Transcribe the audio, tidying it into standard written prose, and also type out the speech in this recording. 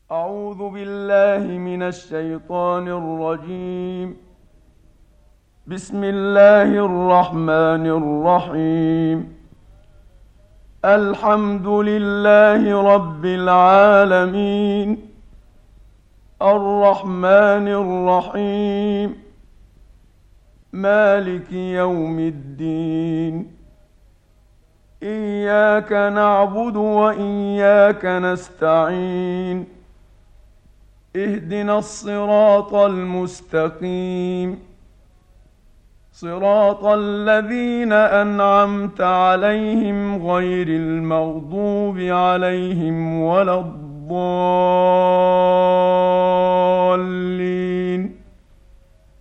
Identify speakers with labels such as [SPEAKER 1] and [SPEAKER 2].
[SPEAKER 1] أعوذ بالله من الشيطان الرجيم. بسم الله الرحمن الرحيم. الحمد لله رب العالمين، الرحمن الرحيم، مالك يوم الدين. إياك نعبد وإياك نستعين. اهدنا الصراط المستقيم، صراط الذين أنعمت عليهم غير المغضوب عليهم ولا الضالين.